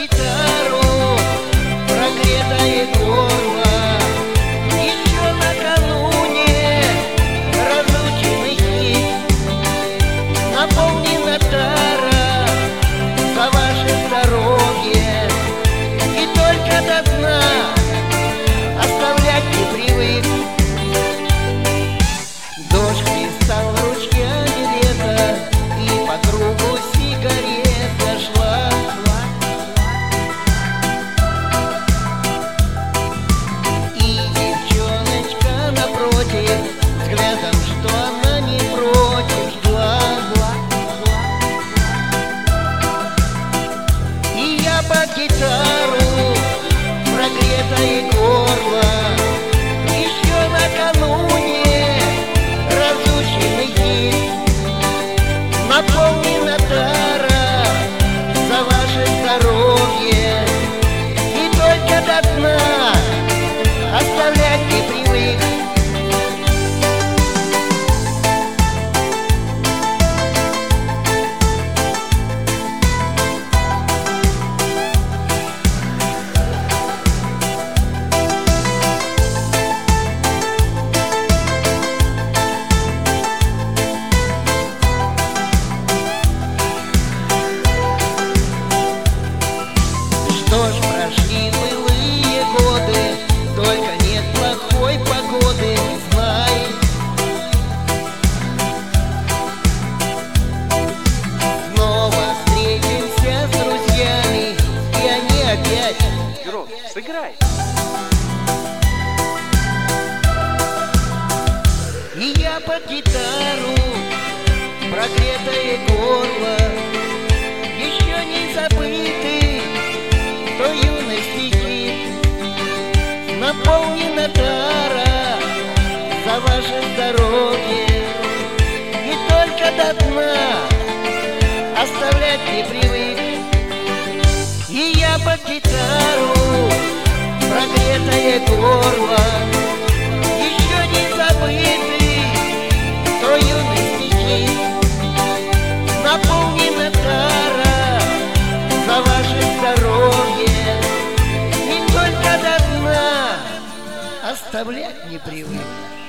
гитару, прогретое горло, еще накануне разученный хит наполнена тара за ваше здоровье, и только до дна оставлять не привык. Дождь хлестал ручьями лето, и по кругу сигарета шла. И девчоночка напротив, взглядом, что она не против, жгла. И я под гитару, прогретое горло, еще накануне разученный хит наполнена тара за ваше здоровье, и только до дна оставлять не привык. Что ж, прошли былые годы, только нет плохой погоды, знай. Снова встретимся с друзьями, и они опять. Гром, сыграй. И я под гитару, прогретое горло, еще не забытый той юности хит наполнена тара за ваше здоровье, и только до дна оставлять не привык. И я под гитару, прогретое горло, еще не забытый той юности хит наполнена тара за ваше здоровье, и только до дна оставлять не привык.